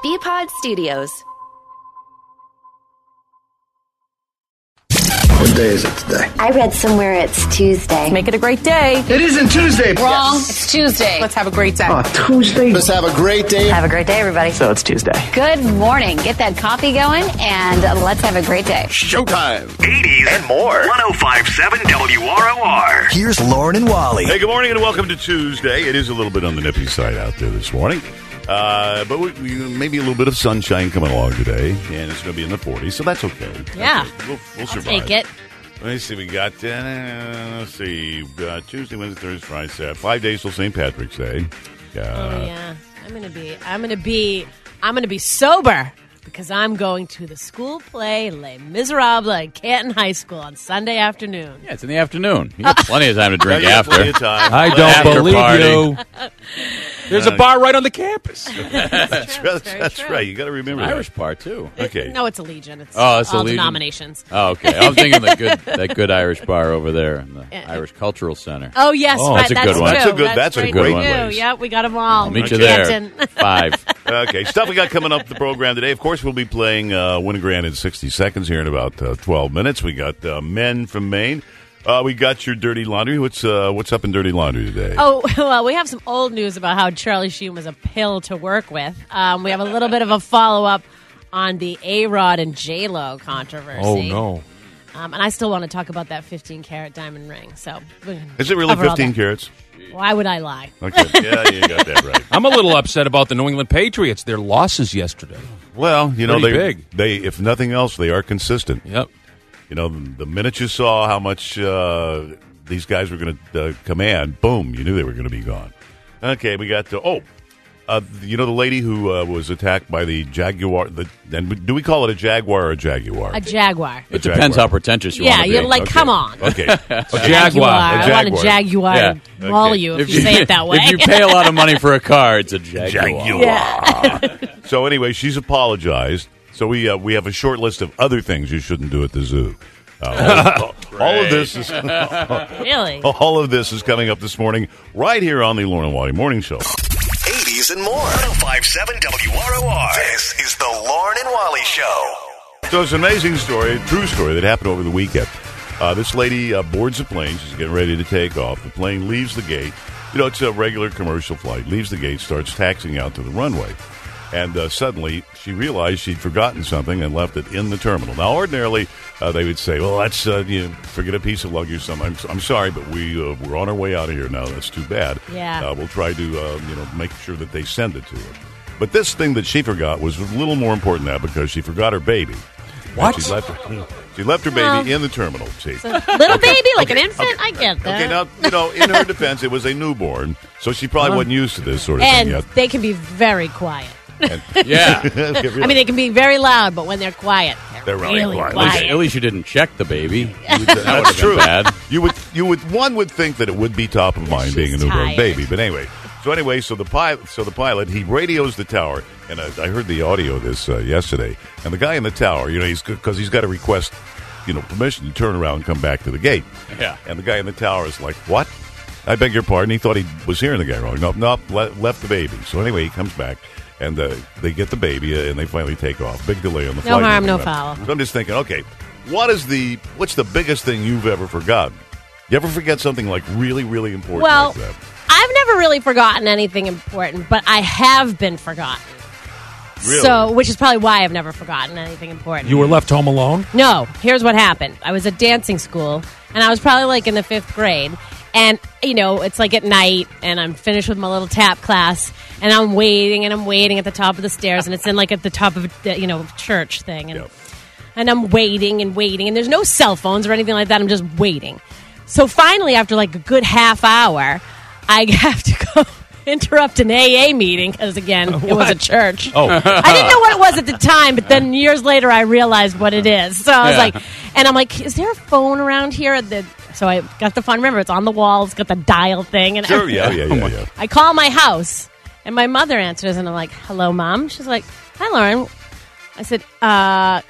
BPod Studios. What day is it today? I read somewhere it's Tuesday. Make it a great day. It isn't Tuesday. Wrong. Yes. It's Tuesday. Let's have a great day. Oh, Tuesday. Let's have a great day. Have a great day, everybody. So it's Tuesday. Good morning. Get that coffee going, and let's have a great day. Showtime. 80s and more. 105.7 WROR. Here's Lauren and Wally. Hey, good morning and welcome to Tuesday. It is a little bit on the nippy side out there this morning. But we maybe a little bit of sunshine coming along today, and it's going to be in the 40s, so that's okay. Yeah. We'll survive. Take it. Let me see. We got we've got Tuesday, Wednesday, Thursday, Friday, Saturday. 5 days till St. Patrick's Day. Yeah. I'm gonna be sober because I'm going to the school play Les Miserables at Canton High School on Sunday afternoon. Yeah, it's in the afternoon. You got plenty of time to drink Plenty after. of time. I don't After believe party. you. There's a bar right on the campus. That's true. right. You got to remember that. Irish part too. Okay. No, it's a Legion. It's Oh, it's a all Legion? denominations. Oh, okay. I'm thinking that good Irish bar over there in the Irish Cultural Center. Oh, yes. Oh, right, that's a good one. That's a great good too. one. Yep, we got them all. I'll meet you there. Canton. 5. Okay, stuff we got coming up the program today. Of course, we'll be playing Winogrand in 60 seconds here in about 12 minutes. We got Men from Maine. We got your Dirty Laundry. What's up in Dirty Laundry today? Oh, well, we have some old news about how Charlie Sheen was a pill to work with. We have a little bit of a follow-up on the A-Rod and J-Lo controversy. Oh, no. And I still want to talk about that 15-carat diamond ring. So, Is it really cover all 15 that. carats? Why would I lie? Okay, yeah, you got that right. I'm a little upset about the New England Patriots. Their losses yesterday. Well, you know, Pretty big. they if nothing else, they are consistent. Yep. You know, the minute you saw how much these guys were going to command, boom, you knew they were going to be gone. Okay, we got you know the lady who was attacked by the Jaguar. And do we call it a Jaguar or a Jaguar? A Jaguar. It depends how pretentious you Yeah, want to be. you're like, Okay. come on. Okay, Jaguar. I want a Jaguar Yeah. maul you if you say it that way. If you pay a lot of money for a car, it's a Jaguar. Jaguar. So anyway, she's apologized. So we have a short list of other things you shouldn't do at the zoo. All of this is Really? all of this is coming up this morning right here on the Lauren and Wally Morning Show. 80s and more. 105.7 WROR. This is the Lauren and Wally Show. So it's an amazing story, a true story that happened over the weekend. This lady boards a plane. She's getting ready to take off. The plane leaves the gate. You know, it's a regular commercial flight. Leaves the gate, starts taxiing out to the runway. And suddenly, she realized she'd forgotten something and left it in the terminal. Now, ordinarily, they would say, well, that's, forget a piece of luggage or something. I'm sorry, but we're on our way out of here now. That's too bad. Yeah. We'll try to, make sure that they send it to her. But this thing that she forgot was a little more important than that because she forgot her baby. What? And she left her baby in the terminal. See. Little baby, like an infant? I get that. Okay, now, in her defense, it was a newborn, so she probably wasn't used to this sort of thing And yet. they can be very quiet. Yeah. I mean, they can be very loud, but when they're quiet, They're really quiet. At least you didn't check the baby. That would That's have true. been bad. One would think that it would be top of mind being a She's newborn tired. baby, but anyway. So the pilot he radios the tower, and I heard the audio of this yesterday. And the guy in the tower, he's got to request, permission to turn around and come back to the gate. Yeah. And the guy in the tower is like, "What? I beg your pardon." He thought he was hearing the guy wrong. Nope, left the baby. So anyway, he comes back. And they get the baby, and they finally take off. Big delay on the flight. No harm, no foul. So I'm just thinking, okay, what's the biggest thing you've ever forgotten? You ever forget something like really, really important Well, like that? I've never really forgotten anything important, but I have been forgotten. Really? So, which is probably why I've never forgotten anything important. You were left home alone? No, here's what happened. I was at dancing school, and I was probably like in the 5th grade. And, it's like at night, and I'm finished with my little tap class, and I'm waiting at the top of the stairs, and it's in like at the top of a, church thing. And, and I'm waiting, and there's no cell phones or anything like that. I'm just waiting. So finally, after like a good half hour, I have to go interrupt an AA meeting because, again, it was a church. Oh. I didn't know what it was at the time, but then years later I realized what it is. So I was I'm like, is there a phone around here? So I got the phone. Remember, it's on the wall. It's got the dial thing. And Sure, yeah. I call my house, and my mother answers, and I'm like, hello, Mom. She's like, hi, Lauren. I said, how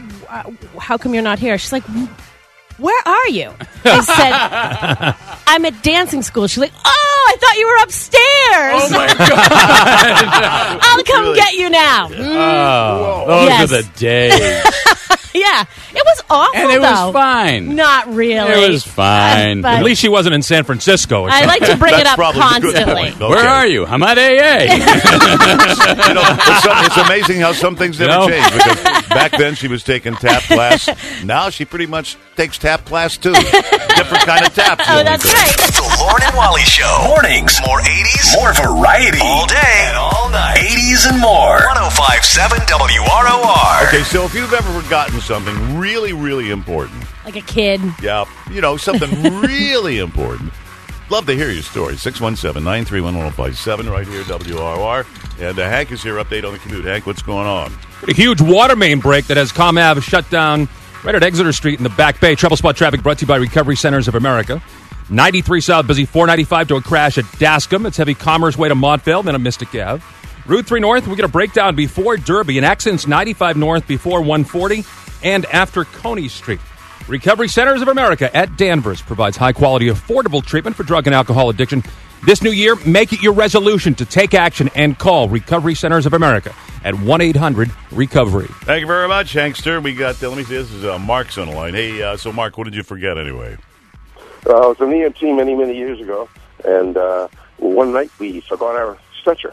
come you're not here? She's like, where are you? I said, I'm at dancing school. She's like, oh, I thought you were upstairs. Oh, my God. I'll come get you now. Oh, those Yes. are the days. Yeah, it was awful, And it was though. fine. Not really. It was fine. But At least she wasn't in San Francisco. Or I like to bring it That's up probably the good constantly. point. Okay. Where are you? I'm at AA. You know, it's amazing how some things never No. change. Because back then she was taking tap class. Now she pretty much takes tap class too. Different kind of taps. Oh, that's right. The Lauren and Wally Show. Mornings. More 80s. More variety. All day and all night. 80s and more. 105.7 WROR. Okay, so if you've ever forgotten something really, really important, Like a kid. yeah, you know, something really important, love to hear your story. 617-931-1057 right here, WRR. And Hank is here, update on the commute. Hank, what's going on? A huge water main break that has Com Ave shut down right at Exeter Street in the Back Bay. Trouble spot traffic brought to you by Recovery Centers of America. 93 South busy, 495 to a crash at Dascom. It's heavy commerce way to Montvale, then a Mystic Ave. Route 3 North, we get a breakdown before Derby. An accident's 95 North before 140 and after Coney Street. Recovery Centers of America at Danvers provides high-quality, affordable treatment for drug and alcohol addiction. This new year, make it your resolution to take action and call Recovery Centers of America at 1-800-RECOVERY. Thank you very much, Hankster. We got, let me see, this is Mark's on the line. Hey, so Mark, what did you forget anyway? I was an EMT many, many years ago, and one night we forgot our stretcher.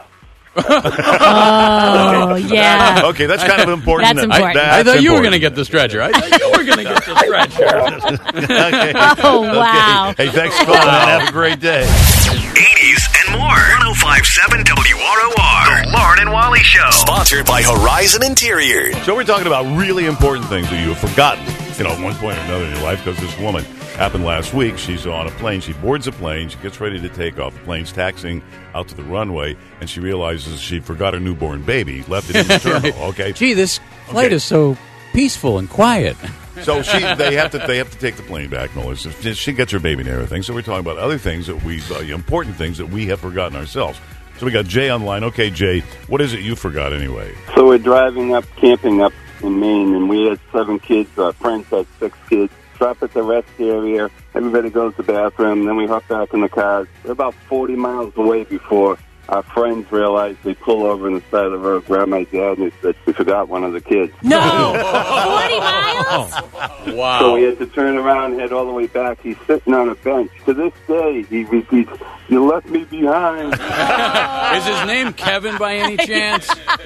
Oh, yeah. Okay, that's kind of important. That's important. I thought you were going to important. get the stretcher. I thought you were going to get the stretcher. Okay. Oh, wow. Okay. Hey, thanks for calling. Have a great day. 80s and more. 105.7 WROR. The Lauren and Wally Show. Sponsored by Horizon Interiors. So we're talking about really important things that you have forgotten, you know, at one point or another in your life, because this woman happened last week. She's on a plane. She boards a plane. She gets ready to take off. The plane's taxiing out to the runway, and she realizes she forgot her newborn baby, left it in the terminal. Okay. Gee, this flight is so peaceful and quiet. So they have to take the plane back, and all this. She gets her baby and everything. So we're talking about other things that important things that we have forgotten ourselves. So we got Jay on the line. Okay, Jay, what is it you forgot anyway? So we're driving up, camping up in Maine, and we had 7 kids. Our friends had 6 kids. Stop at the rest area. Everybody goes to the bathroom. Then we hop back in the cars. We're about 40 miles away before our friends realized. They pull over on the side of the road, grab my dad, and they said, "We forgot one of the kids." No. 40 miles? Wow. So we had to turn around and head all the way back. He's sitting on a bench. To this day, he repeats, "You left me behind." Is his name Kevin by any chance?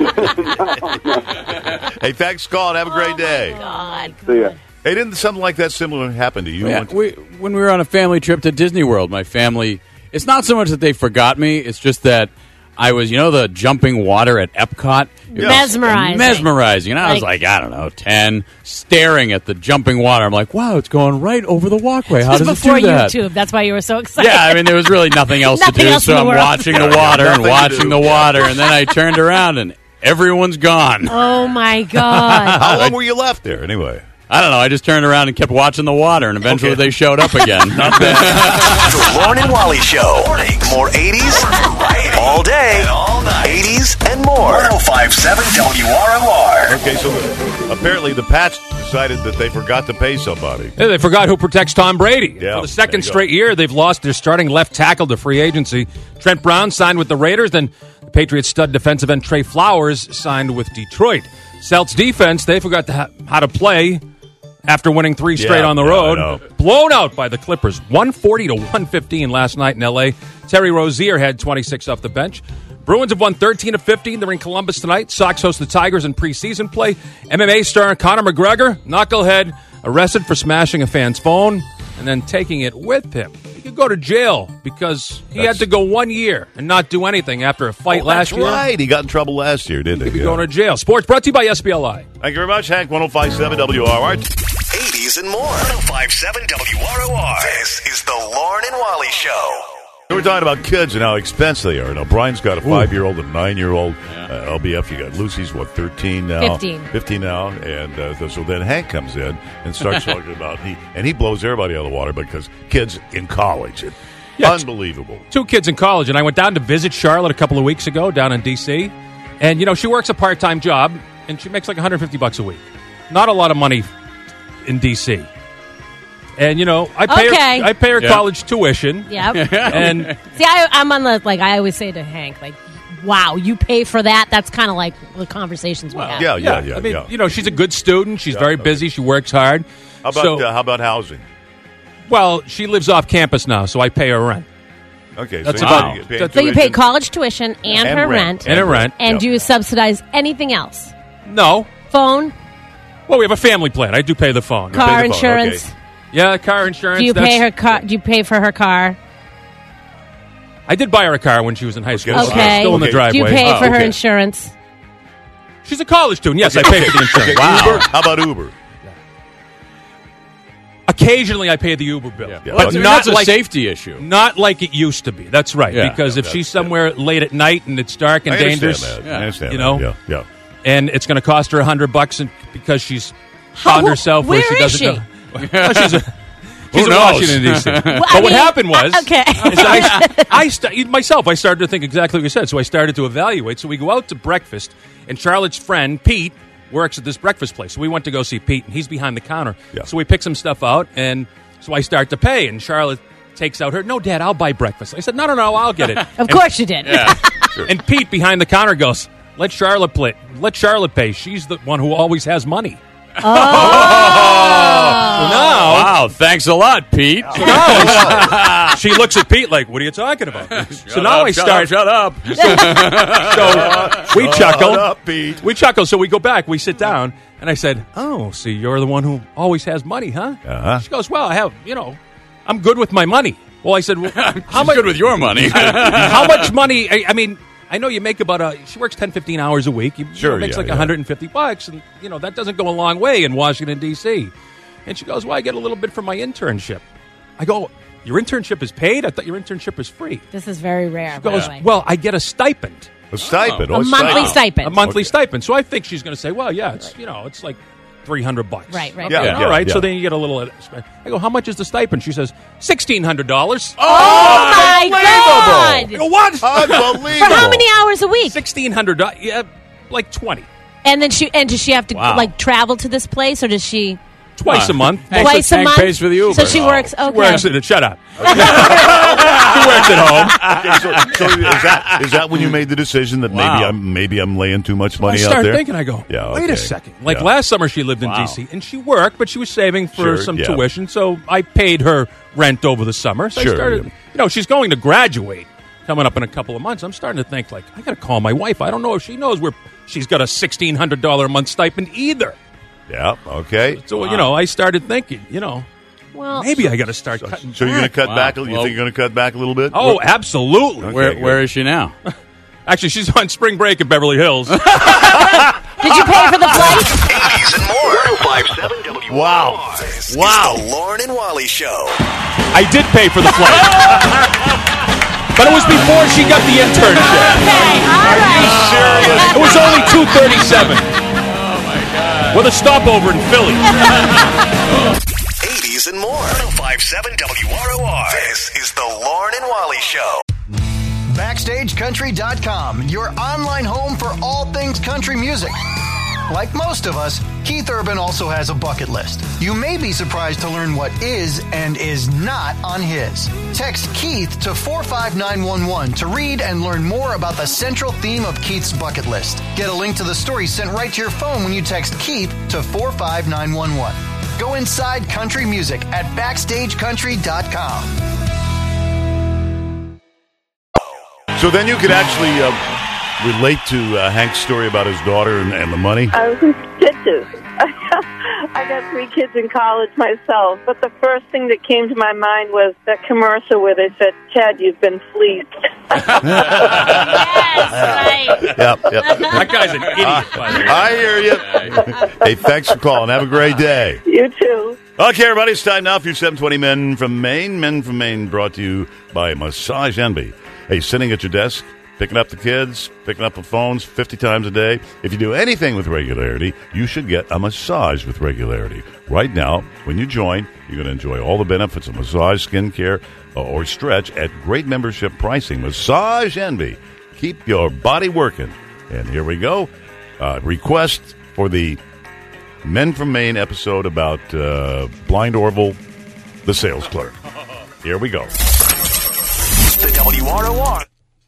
Hey, thanks for calling. Have a great day. God. So, yeah. Hey, didn't something like that similar happen to you? Yeah, when we were on a family trip to Disney World, my family, it's not so much that they forgot me, it's just that I was, the jumping water at Epcot? It was mesmerizing. And I was like, I don't know, 10, staring at the jumping water. I'm like, wow, it's going right over the walkway. How does it do that? YouTube. That's why you were so excited. Yeah, I mean, there was really nothing else to do, so I'm watching the water and watching the water, and then I turned around and everyone's gone. Oh, my God. How long were you left there anyway? I don't know. I just turned around and kept watching the water, and eventually they showed up again. The Lauren and Wally Show. Mornings. More 80s. All day. And all night. 80s and more. 105.7 WROR. Okay, so apparently the Pats decided that they forgot to pay somebody. They forgot who protects Tom Brady. Yeah, For the second there you go. straight year, they've lost their starting left tackle to free agency. Trent Brown signed with the Raiders. Then the Patriots stud defensive end Trey Flowers signed with Detroit. Celts defense, they forgot how to play after winning 3 straight on the road. I know. Blown out by the Clippers, 140-115 last night in L.A. Terry Rozier had 26 off the bench. Bruins have won 13-15. They're in Columbus tonight. Sox host the Tigers in preseason play. MMA star Conor McGregor, knucklehead, arrested for smashing a fan's phone and then taking it with him. He could go to jail because he had to go 1 year and not do anything after a fight last year. That's right. He got in trouble last year, didn't he? He'd be going to jail. Sports brought to you by SBLI. Thank you very much, Hank. 105.7 WRR. 80s and more. 105.7 WROR. This is the Lauren and Wally Show. We're talking about kids and how expensive they are. Now, Brian's got a 5-year-old and a 9-year-old. LBF, you got Lucy's, 13 now? 15 now. And so then Hank comes in and starts talking about, he blows everybody out of the water because kids in college. Unbelievable. 2 kids in college, and I went down to visit Charlotte a couple of weeks ago down in D.C., and, she works a part-time job, and she makes like $150 a week. Not a lot of money in D.C. And I pay her college tuition. Yep. And see, I'm on the I always say to Hank, wow, you pay for that? That's kind of like the conversations we have. Yeah. I mean, she's a good student. She's very busy. She works hard. How about housing? Well, she lives off campus now, so I pay her rent. Okay, that's so you pay college tuition and her rent. And her rent. And do you subsidize anything else? No. Phone? Well, we have a family plan. I do pay the phone. Car insurance? Okay. Yeah, car insurance. Do you pay her car? Do you pay for her car? I did buy her a car when she was in high school. Okay. Still in the driveway. Do you pay for her insurance? She's a college student. Yes, I pay for the insurance. Wow. Uber? How about Uber? Occasionally, I pay the Uber bill. Yeah. But that's a safety issue. Not like it used to be. That's right. Yeah. Because if she's somewhere late at night and it's dark and dangerous, I understand that. Yeah. And it's going to cost her $100 because she's found herself where she doesn't know. Well, she's in Washington, D.C. But what happened was, I started to think exactly what you said. So I started to evaluate. So we go out to breakfast, and Charlotte's friend, Pete, works at this breakfast place. So we went to go see Pete, and he's behind the counter. Yeah. So we pick some stuff out, and so I start to pay, and Charlotte takes out her, no, Dad, I'll buy breakfast. I said, no, I'll get it. Of course you did. Yeah. Sure. And Pete behind the counter goes, let Charlotte pay. She's the one who always has money. Oh. So now, wow, thanks a lot, Pete. So now she looks at Pete like, what are you talking about? Shut up. So we chuckle. Shut up, Pete. We chuckle. So we go back. We sit down. And I said, oh, see, you're the one who always has money, huh? Uh-huh. She goes, well, I have, I'm good with my money. Well, I said, well, how much good with your money? How much money? I mean, I know you make she works 10, 15 hours a week. Makes like $150. And, that doesn't go a long way in Washington, D.C. And she goes, well, I get a little bit from my internship. I go, your internship is paid? I thought your internship was free. This is very rare. She goes, well, I get a stipend. A stipend? A monthly stipend. A monthly stipend. So I think she's going to say, well, yeah, it's, it's like $300. Right. Yeah, all right. yeah. So then you get a little. I go, how much is the stipend? She says, $1,600. Oh my God! I go, what? Unbelievable! For how many hours a week? $1,600. Yeah, like 20. And then does she have to travel to this place, or does she? Twice a month. Twice a month. Pays for the Uber. So she works. Okay. She works at it. Shut up. She works at home. Okay, so is that when you made the decision that maybe I'm laying too much money out there? I started thinking. I go, wait a second. Like last summer, she lived in D.C. and she worked, but she was saving for some tuition. So I paid her rent over the summer. So I started. She's going to graduate coming up in a couple of months. I'm starting to think I got to call my wife. I don't know if she knows where she's got a $1,600 a month stipend either. Yeah. Okay. So I started thinking, well, maybe I got to start cutting. So you're going to cut back? You Well, think you're going to cut back a little bit? Oh, absolutely. Okay, Where is she now? Actually, she's on spring break in Beverly Hills. Did you pay for the flight? 80s and more. 1057 WROR. Wow. This is Wow. the Lauren and Wally Show. I did pay for the flight. But it was before she got the internship. Okay, all right. It was only $237. Oh, my God. With a stopover in Philly. 80s and more. 1057 WROR. This is the Lauren and Wally Show. BackstageCountry.com, your online home for all things country music. Like most of us, Keith Urban also has a bucket list. You may be surprised to learn what is and is not on his. Text Keith to 45911 to read and learn more about the central theme of Keith's bucket list. Get a link to the story sent right to your phone when you text Keith to 45911. Go inside country music at BackstageCountry.com. So then you could actually relate to Hank's story about his daughter and the money? I was in stitches. I got 3 kids in college myself, but the first thing that came to my mind was that commercial where they said, Ted, you've been fleeced. Yes, right. Yep. That guy's an idiot, by the way. I hear you. Hey, thanks for calling. Have a great day. You too. Okay, everybody, it's time now for your 720 Men from Maine. Men from Maine brought to you by Massage Envy. Hey, sitting at your desk, picking up the kids, picking up the phones 50 times a day. If you do anything with regularity, you should get a massage with regularity. Right now, when you join, you're going to enjoy all the benefits of massage, skincare, or stretch at great membership pricing. Massage Envy. Keep your body working. And here we go. Request for the Men from Maine episode about Blind Orville the sales clerk. Here we go. The WROR.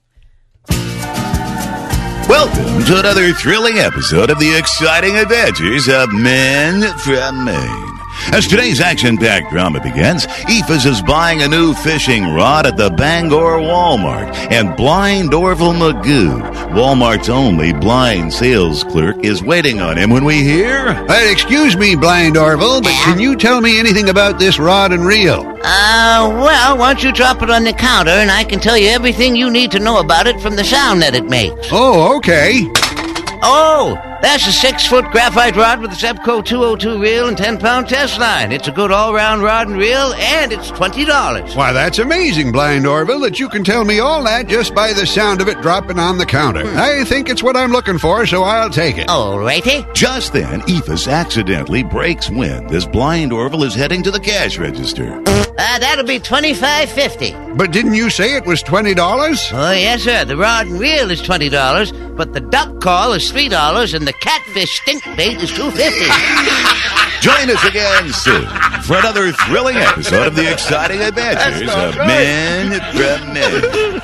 Welcome to another thrilling episode of the exciting adventures of Men from Maine. As today's action-packed drama begins, Ephus is buying a new fishing rod at the Bangor Walmart, and Blind Orville Magoo, Walmart's only blind sales clerk, is waiting on him when we hear... Excuse me, Blind Orville, but can you tell me anything about this rod and reel? Well, why don't you drop it on the counter and I can tell you everything you need to know about it from the sound that it makes. Oh, okay. Oh, that's a 6-foot graphite rod with a Zebco 202 reel and 10-pound test line. It's a good all-round rod and reel, and it's $20. Why, that's amazing, Blind Orville, that you can tell me all that just by the sound of it dropping on the counter. I think it's what I'm looking for, so I'll take it. All righty. Just then, Ephus accidentally breaks wind as Blind Orville is heading to the cash register. That'll be $25.50. But didn't you say it was $20? Oh, yes, sir. The rod and reel is $20, but the duck call is $3, and the catfish stink bait is $2.50. Join us again soon for another thrilling episode of the exciting adventures of Men from Maine.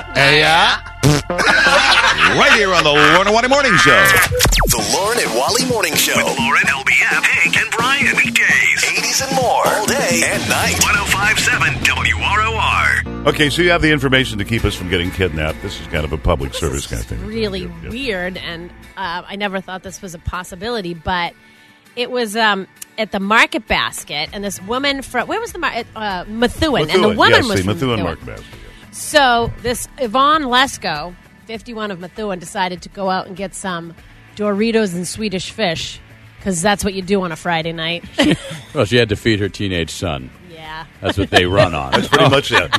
Right here on the Lauren and Wally Morning Show. The Lauren and Wally Morning Show. With Lauren, LBF, Hank, and Brian. Weekdays, 80s and more. All day and night. 105.7 WROR. Okay, so you have the information to keep us from getting kidnapped. This is kind of a public service kind of thing. Really weird, and I never thought this was a possibility, but it was at the Market Basket, and this woman from, where was the market? Methuen, and the woman was from Methuen Market Basket. Yes. So this Yvonne Lesko, 51 of Methuen, decided to go out and get some Doritos and Swedish fish, because that's what you do on a Friday night. Well, she had to feed her teenage son. Yeah. That's what they run on. That's pretty much it.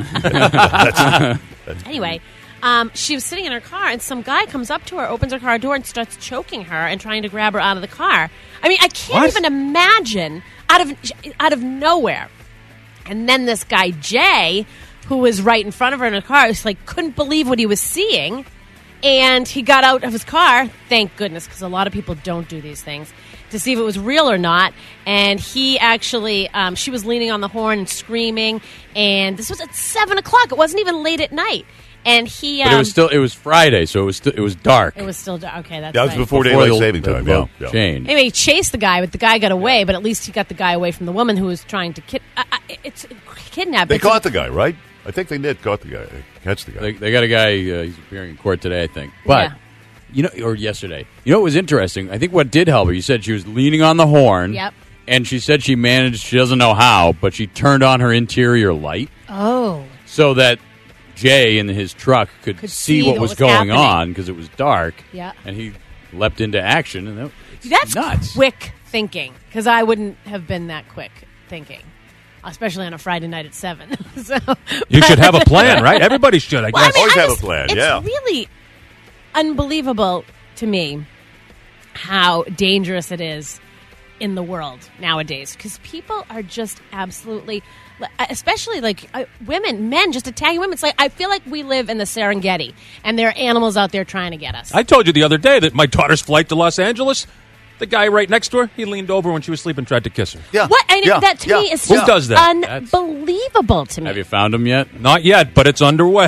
Anyway, she was sitting in her car, and some guy comes up to her, opens her car door, and starts choking her and trying to grab her out of the car. I mean, I can't even imagine out of nowhere. And then this guy, Jay, who was right in front of her in a car, was like, couldn't believe what he was seeing. And he got out of his car, thank goodness, because a lot of people don't do these things, to see if it was real or not. And he actually, she was leaning on the horn and screaming. And this was at 7 o'clock. It wasn't even late at night. And he, but it was Friday, so it was dark. It was still dark. Okay, that's that was before daylight saving time. Yeah. Change. Anyway, he chased the guy, but the guy got away. But at least he got the guy away from the woman who was trying to kidnap. They caught the guy, right? I think they did catch the guy. They got a guy. He's appearing in court today, I think. But or yesterday. You know what was interesting? I think what did help her. You said she was leaning on the horn. Yep. And she said she managed. She doesn't know how, but she turned on her interior light. Oh. So that Jay in his truck could see what was going on because it was dark. Yeah. And he leapt into action, and that's nuts. Quick thinking, because I wouldn't have been that quick thinking. Especially on a Friday night at 7. You should have a plan, right? Everybody should, I guess. Well, I mean, always have a plan, It's really unbelievable to me how dangerous it is in the world nowadays. Because people are just absolutely, especially like women, men just attacking women. It's like, I feel like we live in the Serengeti, and there are animals out there trying to get us. I told you the other day that my daughter's flight to Los Angeles, the guy right next to her, he leaned over when she was sleeping and tried to kiss her. Yeah. What? And that to me is Who does that? Unbelievable to me. Have you found him yet? Not yet, but it's underway.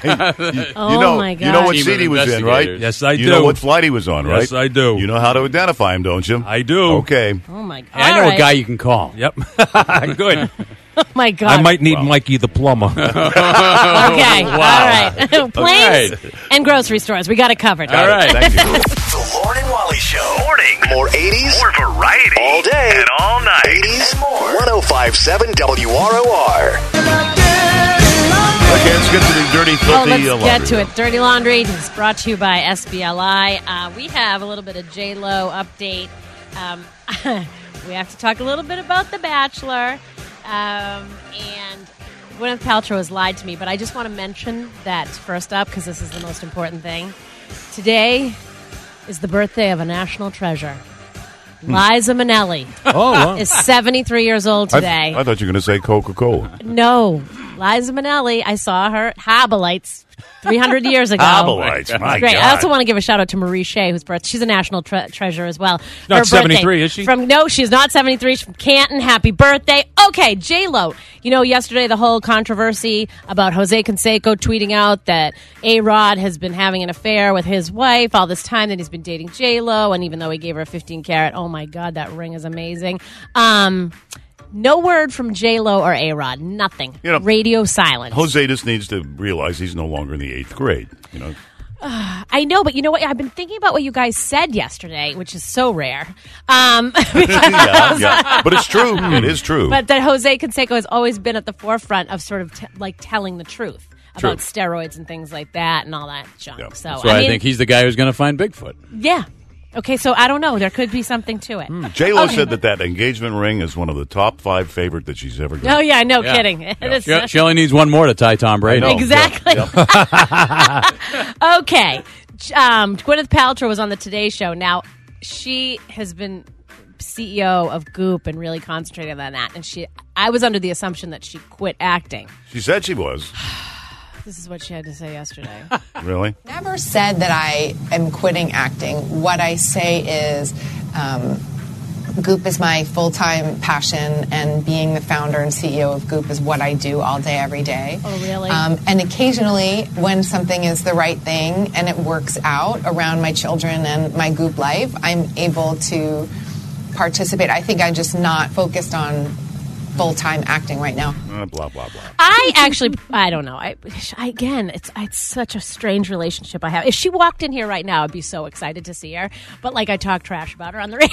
My God. You know what Team seat of he was in, right? Yes, I do. You know what flight he was on, right? Yes, I do. You know how to identify him, don't you? I do. Okay. Oh, my God. Hey, I know a guy you can call. Yep. Good. Oh, my God. I might need Mikey the plumber. Okay. All right. Planes and grocery stores. We got it covered. All right. Thank you. The Lauren and Wally Show. Morning. More 80s. More variety. All day. And all night. 80s and more. 105.7 WROR. Okay, let's get to the dirty, filthy let's get to it. Dirty Laundry is brought to you by SBLI. We have a little bit of J-Lo update. We have to talk a little bit about The Bachelor. And Gwyneth Paltrow has lied to me, but I just want to mention that first up, because this is the most important thing. Today is the birthday of a national treasure. Liza Minnelli is 73 years old today. I thought you were going to say Coca-Cola. No. Liza Minnelli. I saw her at Habalites 300 years ago. Habalites, my Great. God. I also want to give a shout out to Marie Shea, whose birthday. She's a national treasure as well. Not 73, is she? No, she's not 73. She's from Canton. Happy birthday. Okay, J-Lo. You know, yesterday the whole controversy about Jose Canseco tweeting out that A-Rod has been having an affair with his wife all this time, that he's been dating J-Lo, and even though he gave her a 15 carat, oh my God, that ring is amazing. No word from J-Lo or A-Rod. Nothing. Radio silence. Jose just needs to realize he's no longer in the 8th grade. You know. I know, but you know what? I've been thinking about what you guys said yesterday, which is so rare. Yeah, but it's true. It is true. But that Jose Canseco has always been at the forefront of sort of telling the truth True. about steroids and things like that and all that junk. Yeah. So I think he's the guy who's going to find Bigfoot. Yeah. Okay, so I don't know. There could be something to it. J-Lo Okay. said that engagement ring is one of the top 5 favorite that she's ever got. Oh, yeah, no kidding. It is- She only needs one more to tie Tom Brady. I know. Exactly. Yeah. Okay. Gwyneth Paltrow was on the Today Show. Now, she has been CEO of Goop and really concentrating on that. And I was under the assumption that she quit acting. She said she was. This is what she had to say yesterday. Really? Never said that I am quitting acting. What I say is Goop is my full-time passion, and being the founder and CEO of Goop is what I do all day, every day. Oh, really? And occasionally, when something is the right thing and it works out around my children and my Goop life, I'm able to participate. I think I'm just not focused on full-time acting right now. Blah, blah, blah. I don't know. Again, it's such a strange relationship I have. If she walked in here right now, I'd be so excited to see her. But I talk trash about her on the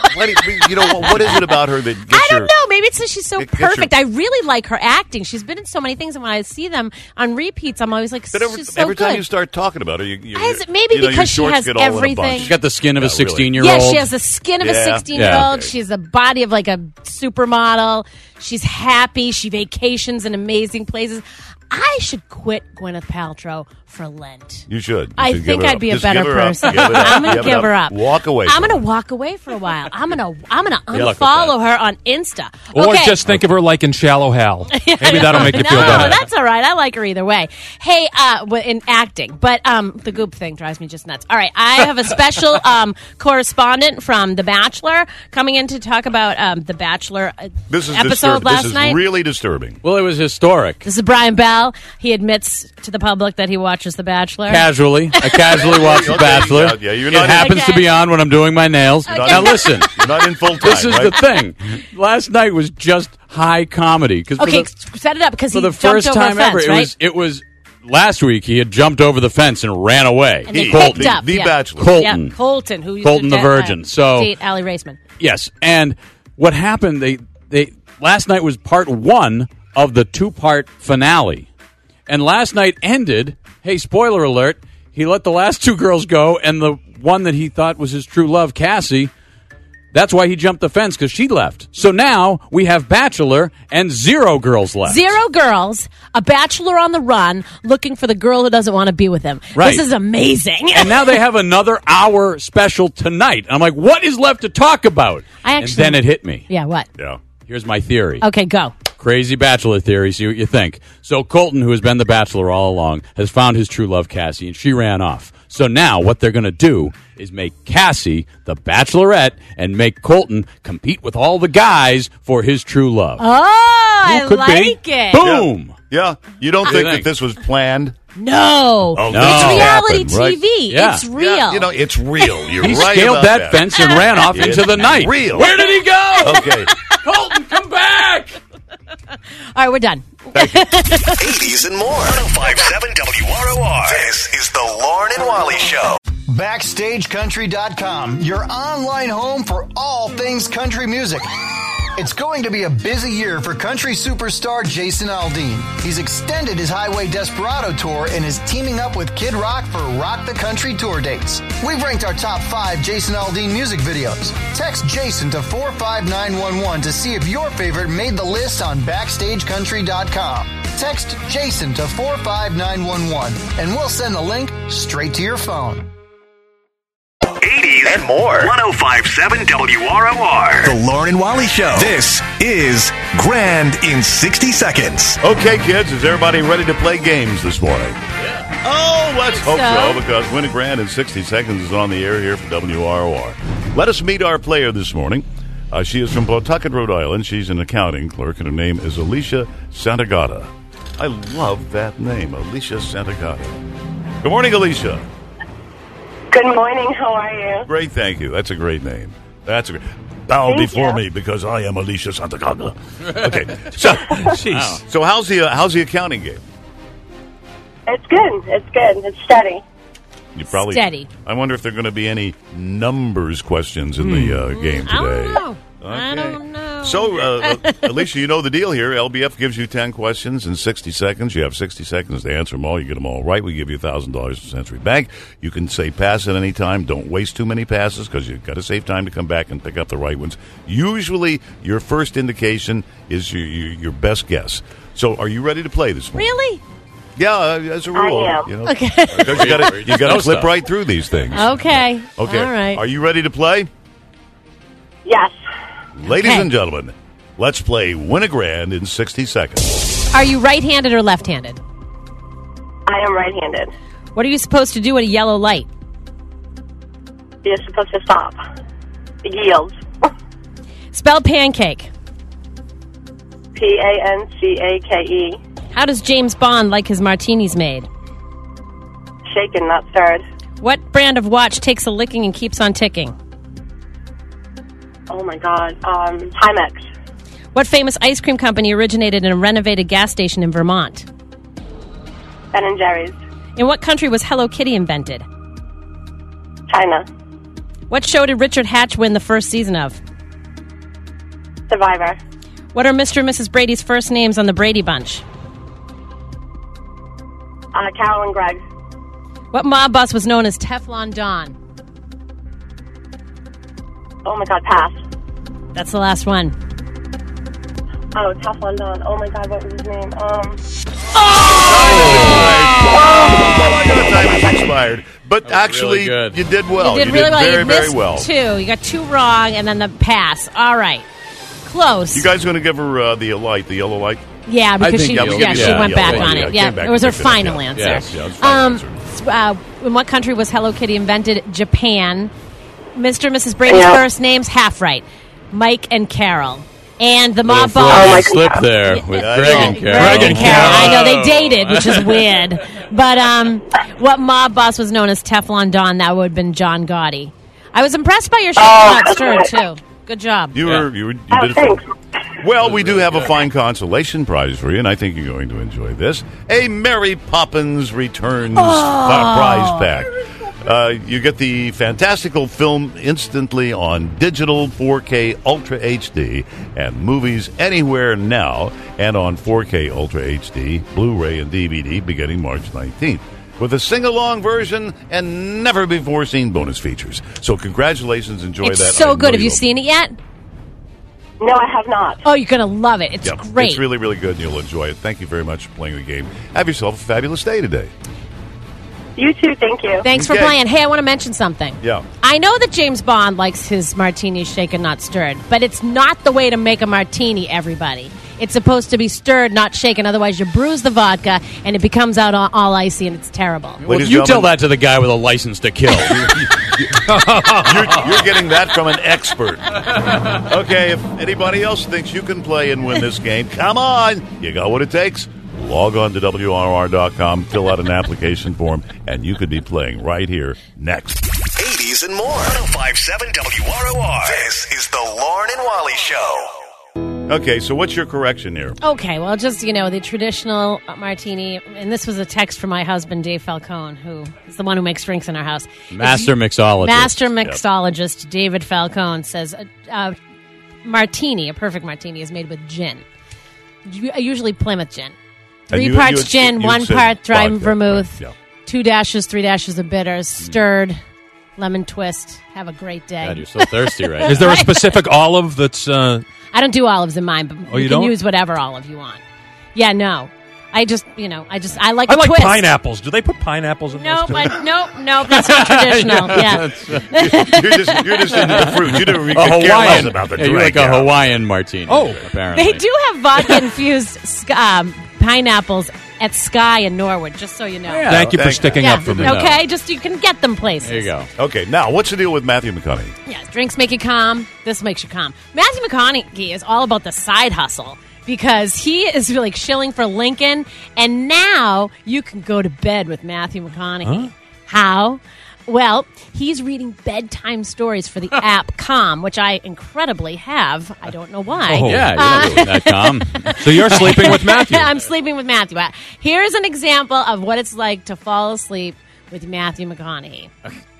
radio. What is it about her that gets I don't know. Maybe it's that she's so gets perfect. I really like her acting. She's been in so many things, and when I see them on repeats, I'm always like, she's so every good. time you start talking about her, Maybe your because she shorts has get all in a everything. bunch. She's got the skin of a 16-year-old. Yeah, she has the skin of a 16-year-old. Yeah. She has the body of a supermodel. She's happy. She vacations in amazing places. I should quit Gwyneth Paltrow for Lent. You should. I think I'd be a better person. I'm going to give her up. Walk away. I'm going to walk away for a while. I'm going to unfollow her on Insta. Or Okay. just think of her like in Shallow Hal. Maybe that'll make you feel No, better. that's all right. I like her either way. Hey, in acting, but the Goop thing drives me just nuts. All right, I have a special correspondent from The Bachelor coming in to talk about The Bachelor This is episode last This is night. really disturbing. Well, it was historic. This is Brian Bell. He admits to the public that he watches The Bachelor. Casually. I casually watch The Okay, Bachelor. yeah, you're It not- happens to Okay. be on when I'm doing my nails. Okay. Now listen. You're not in full time. This is right? the thing. Last night was just high comedy. Okay, set it up because for he the jumped first over time a fence, ever, right? it was last week. He had jumped over the fence and ran away. And they Colton. picked up. The yeah. Bachelor. Colton. Yeah, Colton, who used Colton to the Virgin. So date Allie Raceman. yes, and what happened? They last night was part 1 of the 2-part finale, and last night ended. Hey, spoiler alert! He let the last 2 girls go, and the one that he thought was his true love, Cassie. That's why he jumped the fence, because she left. So now we have Bachelor and 0 girls left. 0 girls, a bachelor on the run, looking for the girl who doesn't want to be with him. Right. This is amazing. And now they have another hour special tonight. And I'm like, what is left to talk about? And then it hit me. Yeah, what? Yeah. Here's my theory. Okay, go. Crazy Bachelor theory. See what you think. So Colton, who has been the Bachelor all along, has found his true love, Cassie, and she ran off. So now what they're going to do is make Cassie the Bachelorette and make Colton compete with all the guys for his true love. Oh, I Could like be. it. Boom. Yeah. You don't think that this was planned? No. Oh, No. It's reality happened, right? TV. Yeah. It's real. Yeah, it's real. You're He right scaled about that fence and ran off into the night. Real. Where did he go? Okay. Colton, come back. All right, we're done. 80s and more. 1057 WROR. This is the Lauren and Wally Show. BackstageCountry.com, your online home for all things country music. It's going to be a busy year for country superstar Jason Aldean. He's extended his Highway Desperado tour and is teaming up with Kid Rock for Rock the Country tour dates. We've ranked our top 5 Jason Aldean music videos. Text Jason to 45911 to see if your favorite made the list on BackstageCountry.com. Text Jason to 45911 and we'll send the link straight to your phone. 80s and more. 105.7 WROR. The Lauren and Wally Show. This is Grand in 60 Seconds. Okay, kids, is everybody ready to play games this morning? Yeah. Oh, let's hope so, because Win a Grand in 60 Seconds is on the air here for WROR. Let us meet our player this morning. She is from Pawtucket, Rhode Island. She's an accounting clerk, and her name is Alicia Santagata. I love that name, Alicia Santagata. Good morning, Alicia. Good morning. How are you? Great, thank you. That's a great name. That's a great... Bow before me because I am Alicia Santagata. Okay, so how's the accounting game? It's good. It's steady. Steady. I wonder if there are going to be any numbers questions in the game today. I don't know. Okay. I don't know. So, Alicia, you know the deal here. LBF gives you 10 questions in 60 seconds. You have 60 seconds to answer them all. You get them all right, we give you $1,000 to Century Bank. You can say pass at any time. Don't waste too many passes because you've got to save time to come back and pick up the right ones. Usually, your first indication is your best guess. So, are you ready to play this morning? Really? Yeah, as a rule. I am. You know, Okay. Because you got to flip right through these things. Okay. Okay. All right. Are you ready to play? Yes. Ladies and gentlemen, let's play Win a Grand in 60 seconds. Are you right-handed or left-handed? I am right-handed. What are you supposed to do at a yellow light? You're supposed to stop. Yield. Spell pancake. Pancake. How does James Bond like his martinis made? Shaken, not stirred. What brand of watch takes a licking and keeps on ticking? Oh my God. Timex. What famous ice cream company originated in a renovated gas station in Vermont? Ben & Jerry's. In what country was Hello Kitty invented? China. What show did Richard Hatch win the first season of? Survivor. What are Mr. and Mrs. Brady's first names on the Brady Bunch? Carol and Greg. What mob boss was known as Teflon Don? Oh my God, pass. That's the last one. Oh, Teflon Don. Oh my God, what was his name? Your time is expired. But actually, really you did well. You did really well. Very, You very missed well. 2. You got 2 wrong, and then the pass. All right. Close. You guys going to give her the yellow light? Yeah, because she went back yeah, on yeah, it. Yeah, back it was and her picked it up, final yeah. answer. Yes, yeah, it was final answer. In what country was Hello Kitty invented? Japan. Mr. and Mrs. Brady's first names, half right. Mike and Carol. And the mob boss. Slip there with Greg and Carol. Greg and Carol. I know, they dated, which is weird. But what mob boss was known as Teflon Don? That would have been John Gotti. I was impressed by your shot, stirred, too. Good job. You did it. Well, we do have a fine consolation prize for you, and I think you're going to enjoy this. A Mary Poppins Returns prize pack. You get the fantastical film instantly on digital 4K Ultra HD and movies anywhere now, and on 4K Ultra HD, Blu-ray and DVD beginning March 19th. With a sing-along version and never-before-seen bonus features. So congratulations, enjoy that. It's so good. Have you seen it yet? No, I have not. Oh, you're going to love it. It's great. It's really, really good, and you'll enjoy it. Thank you very much for playing the game. Have yourself a fabulous day today. You too, thank you. Thanks for playing. Hey, I want to mention something. Yeah. I know that James Bond likes his martini shaken, not stirred, but it's not the way to make a martini, everybody. It's supposed to be stirred, not shaken. Otherwise, you bruise the vodka, and it becomes out all icy, and it's terrible. Well, you tell that to the guy with a license to kill. You're getting that from an expert. Okay, if anybody else thinks you can play and win this game, come on. You got what it takes. Log on to WRR.com, fill out an application form, and you could be playing right here next. 80s and more. 105.7 WROR. This is the Lauren and Wally Show. Okay, so what's your correction here? Okay, well, just, the traditional martini, and this was a text from my husband, Dave Falcone, who is the one who makes drinks in our house. Master mixologist David Falcone says a perfect martini, is made with gin. Usually Plymouth gin. 3 parts gin, 1 part dry vermouth, 2 dashes, 3 dashes of bitters, stirred, lemon twist. Have a great day. God, you're so thirsty right now. Is there a specific olive that's... I don't do olives in mine, but you can use whatever olive you want. Yeah, no. I like I a like twist. pineapples. Do they put pineapples in Nope, those too? nope, that's not traditional. Yeah. You're just into the fruit. You don't really A care less Hawaiian. about the Yeah, drink. you're like a Hawaiian martini. Oh. apparently. They do have vodka-infused pineapples at Sky in Norwood, just so you know. Yeah. Thank you for sticking up for me. Okay, just you can get them places. There you go. Okay, now, what's the deal with Matthew McConaughey? Yeah, drinks make you calm. This makes you calm. Matthew McConaughey is all about the side hustle because he is like shilling for Lincoln, and now you can go to bed with Matthew McConaughey. Huh? How? Well, he's reading bedtime stories for the app Calm, which I incredibly have. I don't know why. Oh. Yeah, you're that calm. So you're sleeping with Matthew. I'm sleeping with Matthew. Here's an example of what it's like to fall asleep with Matthew McConaughey.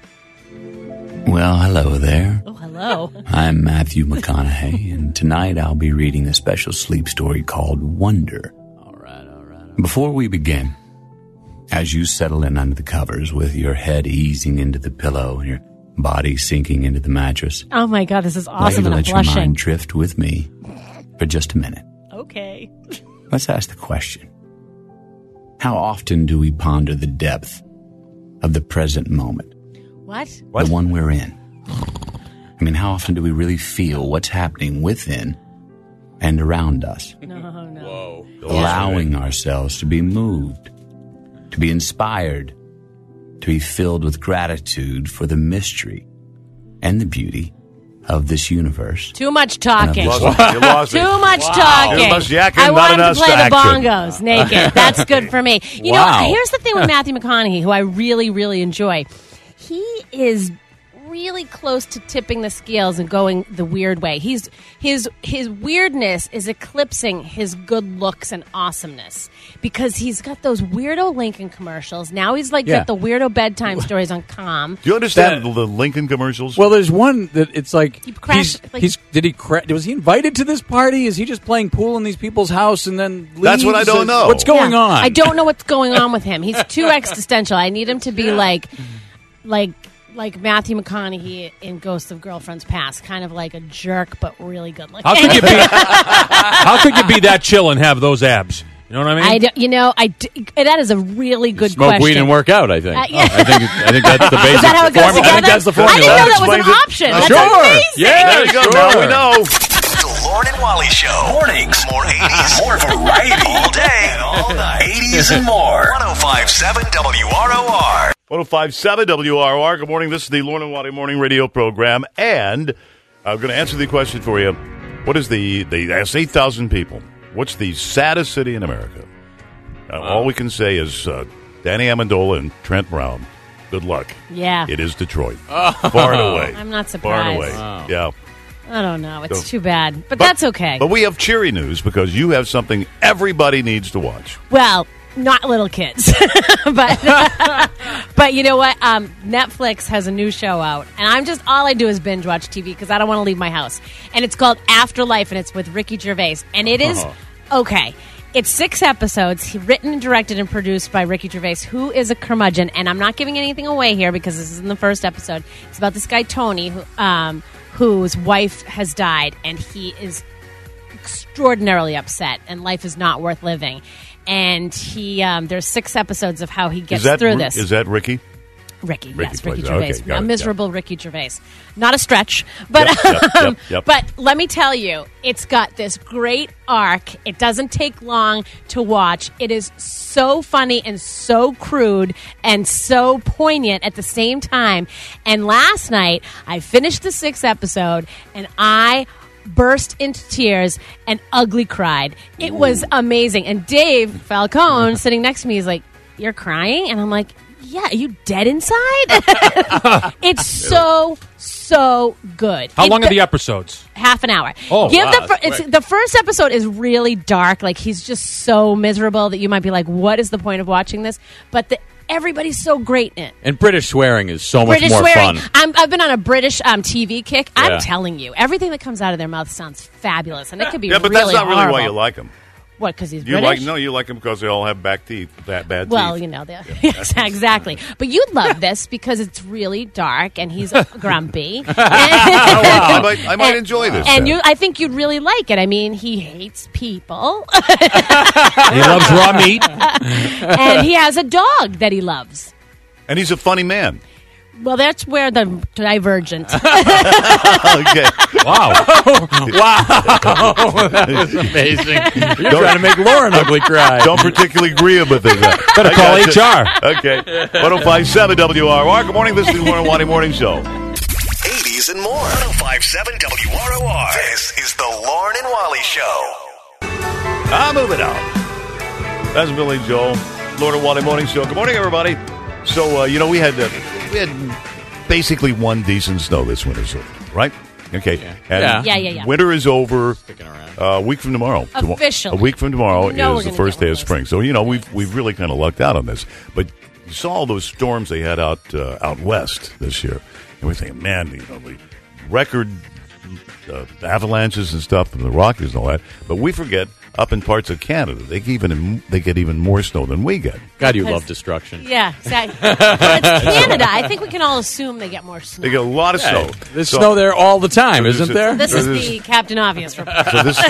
Well, hello there. Oh, hello. I'm Matthew McConaughey, and tonight I'll be reading a special sleep story called Wonder. All right. Before we begin, as you settle in under the covers with your head easing into the pillow and your body sinking into the mattress, Oh my God, this is I'd like awesome, to and I'm let your blushing. mind drift with me for just a minute. Okay. Let's ask the question. How often do we ponder the depth of the present moment? What? The one we're in. I mean, how often do we really feel what's happening within and around us? No. Allowing ourselves to be moved, to be inspired, to be filled with gratitude for the mystery and the beauty of this universe. Too much talking. You lost me. Too much talking. Too much yakking, I not want him enough to play the action. bongos naked. That's good for me. You Wow. know, here's the thing with Matthew McConaughey, who I really, really enjoy. He is really close to tipping the scales and going the weird way. His weirdness is eclipsing his good looks and awesomeness because he's got those weirdo Lincoln commercials. Now he's like got the weirdo bedtime stories on Calm. Do you understand the Lincoln commercials? Well, there's one that it's like crashed, was he invited to this party? Is he just playing pool in these people's house and then leaves? That's what I don't know. What's going on? I don't know what's going on with him. He's too existential. I need him to be like Matthew McConaughey in Ghosts of Girlfriends Past, kind of like a jerk but really good looking. How could you be? How could you be that chill and have those abs? You know what I mean? That is a really good Smoke question. weed and work out, I think. Yeah. I think that's the basic Is that how it goes formula. together? I think that's the formula. I didn't know that was an option. That's sure. amazing. Yeah, there you go. sure. Now we know. The Lauren and Wally Show. Mornings. More 80s. More variety. All day and all night. 80s and more. 105.7 WROR. 105.7 WROR. Good morning. This is the Lauren and Wally Morning Radio Program. And I'm going to answer the question for you. What is they asked 8,000 people. What's the saddest city in America? All we can say is Danny Amendola and Trent Brown. Good luck. Yeah. It is Detroit. Far and away. I'm not Far and surprised. away. Wow. Yeah. I don't know. It's So- too bad. But that's okay. But we have cheery news because you have something everybody needs to watch. Well, not little kids. but you know what? Netflix has a new show out. And all I do is binge watch TV because I don't want to leave my house. And it's called Afterlife, and it's with Ricky Gervais. And it is, okay, it's 6 episodes, written and directed and produced by Ricky Gervais, who is a curmudgeon. And I'm not giving anything away here because this is in the first episode. It's about this guy, Tony, whose wife has died, and he is extraordinarily upset, and life is not worth living. And there's 6 episodes of how he gets through this. Is that Ricky? Ricky plays Gervais. it. Okay, got A it, miserable Ricky Gervais. Not a stretch. But, Yep. but let me tell you, it's got this great arc. It doesn't take long to watch. It is so funny and so crude and so poignant at the same time. And last night, I finished the 6th episode, and I burst into tears and ugly cried. It was amazing. And Dave Falcone, sitting next to me, is like, "You're crying?" And I'm like, "Yeah, are you dead inside?" It's so good. How long are the episodes? Half an hour. Oh, wow, The first episode is really dark. Like, he's just so miserable that you might be like, what is the point of watching this? But everybody's so great in it. And British swearing is so much British more swearing. fun. I've been on a British TV kick. Yeah. I'm telling you, everything that comes out of their mouth sounds fabulous, and it could be Yeah, but really that's not really why horrible. you like them. What, because he's You British? you like them because they all have back teeth, bad teeth. Well, exactly. But you'd love this because it's really dark and he's grumpy. I might enjoy this. And I think you'd really like it. I mean, he hates people. He loves raw meat. And he has a dog that he loves. And he's a funny man. Well, that's where the divergent. Okay. Wow. That was amazing. You're trying to make Lauren ugly cry. Don't particularly agree with it. Better call HR. Okay. 105.7 WROR. Good morning. This is the Lauren and Wally Morning Show. 80s and more. 105.7 WROR. This is the Lauren and Wally Show. I'm moving on. That's Billy Joel. Lauren and Wally Morning Show. Good morning, everybody. So, we had basically one decent snow this winter, so, right? Okay. And Yeah. winter is over a week from tomorrow. Officially. A week from tomorrow is the first day of those. spring. So, we've really kind of lucked out on this. But you saw all those storms they had out west this year. And we're thinking, man, the record avalanches and stuff from the Rockies and all that. But we forget, up in parts of Canada, they get even more snow than we get. God, you love destruction. Yeah, exactly. But it's Canada. I think we can all assume they get more snow. They get a lot of snow. There's snow there all the time, isn't there? This is the Captain Obvious report. So this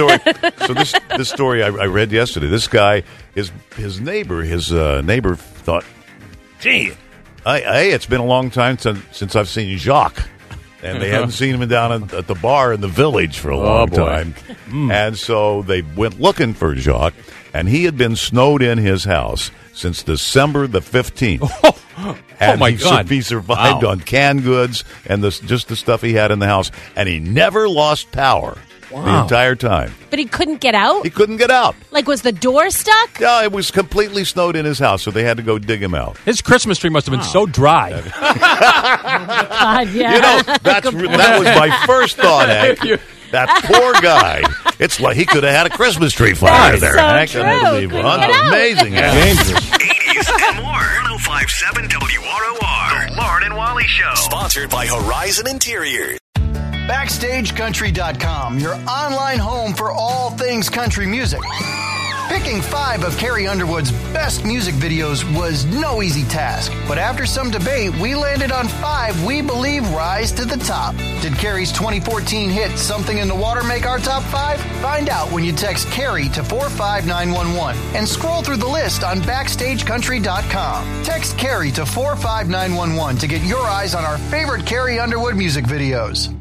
story I read yesterday. This guy, his neighbor thought, gee, it's been a long time since I've seen Jacques. And they hadn't seen him down at the bar in the village for a long time. And so they went looking for Jacques, and he had been snowed in his house since December the 15th. And my God. He survived on canned goods and just the stuff he had in the house. And he never lost power the entire time. But he couldn't get out? He couldn't get out. Like, was the door stuck? No, it was completely snowed in his house, so they had to go dig him out. His Christmas tree must have been so dry. God, yeah. That was my first thought, Hank. That poor guy. It's like he could have had a Christmas tree fire there, Hank. True. Unbelievable. Amazing, Hank. Dangerous. 80s and more. 105.7 WROR. The Lauren and Wally Show. Sponsored by Horizon Interiors. BackstageCountry.com, your online home for all things country music. Picking 5 of Carrie Underwood's best music videos was no easy task. But after some debate, we landed on 5 we believe rise to the top. Did Carrie's 2014 hit Something in the Water make our top 5? Find out when you text Carrie to 45911 and scroll through the list on BackstageCountry.com. Text Carrie to 45911 to get your eyes on our favorite Carrie Underwood music videos.